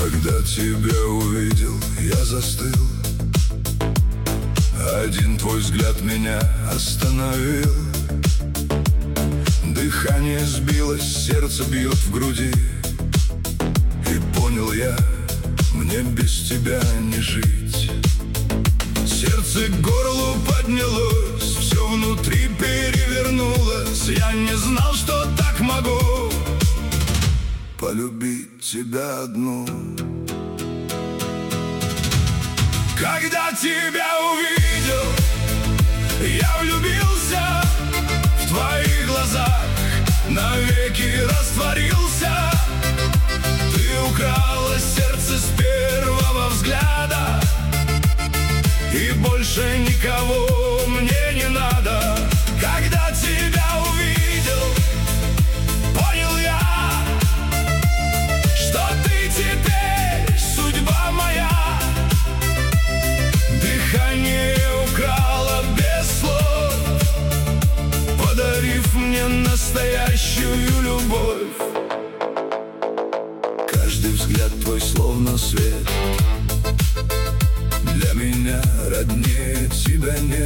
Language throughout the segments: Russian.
Когда тебя увидел, я застыл. Один твой взгляд меня остановил. Дыхание сбилось, сердце бьет в груди. И понял я, мне без тебя не жить. Сердце к горлу поднялось, все внутри перевернулось. Я не знал, что так могу полюбить тебя одну. Когда тебя увидел, я влюбился. В твоих глазах навеки растворился. Ты украла сердце с первого взгляда, и больше никого мне не надо. Когда тебя увидел, понял я, что ты теперь судьба моя. Дыхание украла без слов, подарив мне настоящую любовь. Каждый взгляд твой словно свет, для меня роднее тебя нет.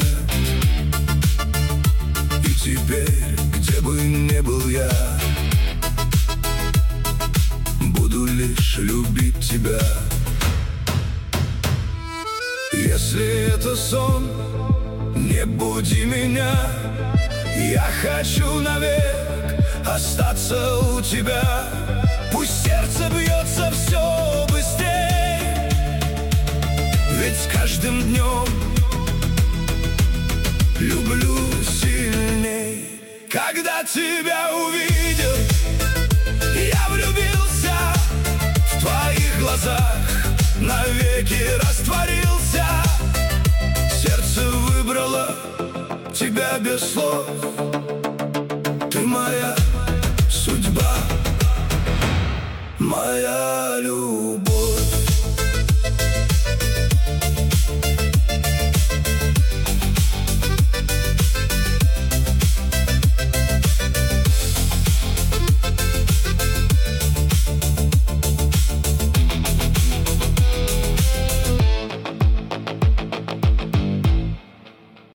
И теперь, где бы ни был я, буду лишь любить тебя. Если это сон, не буди меня. Я хочу навек остаться у тебя. Пусть сердце бьется все быстрее, ведь с каждым днем люблю сильней. Когда тебя увидел, я влюбился. В твоих глазах навеки растворился. Сердце выбрало тебя без слов. Ты моя судьба, моя